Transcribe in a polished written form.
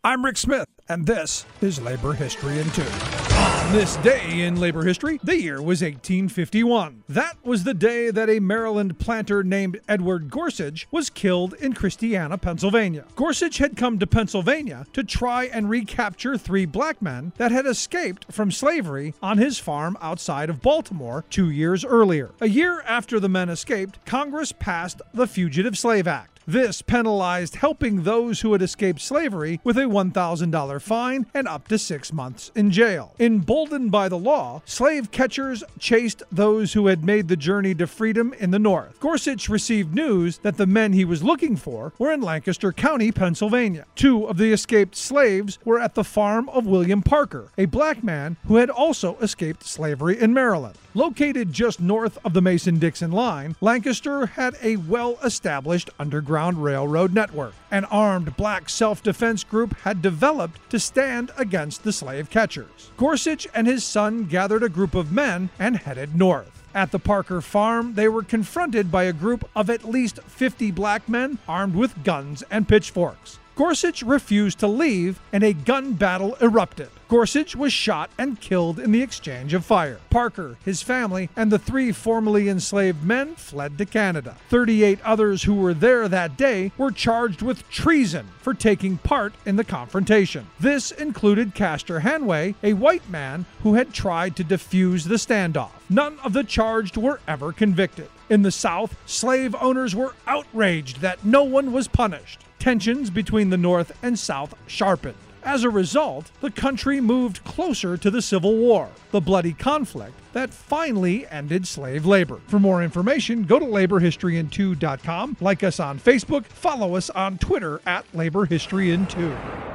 I'm Rick Smith, and this is Labor History in 2. On this day in labor history, the year was 1851. That was the day that a Maryland planter named Edward Gorsuch was killed in Christiana, Pennsylvania. Gorsuch had come to Pennsylvania to try and recapture 3 black men that had escaped from slavery on his farm outside of Baltimore 2 years earlier. A year after the men escaped, Congress passed the Fugitive Slave Act. This penalized helping those who had escaped slavery with a $1,000 fine and up to 6 months in jail. Emboldened by the law, slave catchers chased those who had made the journey to freedom in the North. Gorsuch received news that the men he was looking for were in Lancaster County, Pennsylvania. 2 of the escaped slaves were at the farm of William Parker, a black man who had also escaped slavery in Maryland. Located just north of the Mason-Dixon line, Lancaster had a well-established underground railroad network. An armed black self-defense group had developed to stand against the slave catchers. Gorsuch and his son gathered a group of men and headed north. At the Parker farm, they were confronted by a group of at least 50 black men armed with guns and pitchforks. Gorsuch refused to leave, and a gun battle erupted. Gorsuch was shot and killed in the exchange of fire. Parker, his family, and the 3 formerly enslaved men fled to Canada. 38 others who were there that day were charged with treason for taking part in the confrontation. This included Castor Hanway, a white man who had tried to defuse the standoff. None of the charged were ever convicted. In the South, slave owners were outraged that no one was punished. Tensions between the North and South sharpened. As a result, the country moved closer to the Civil War, the bloody conflict that finally ended slave labor. For more information, go to laborhistoryin2.com, like us on Facebook, follow us on Twitter @LaborHistoryIn2.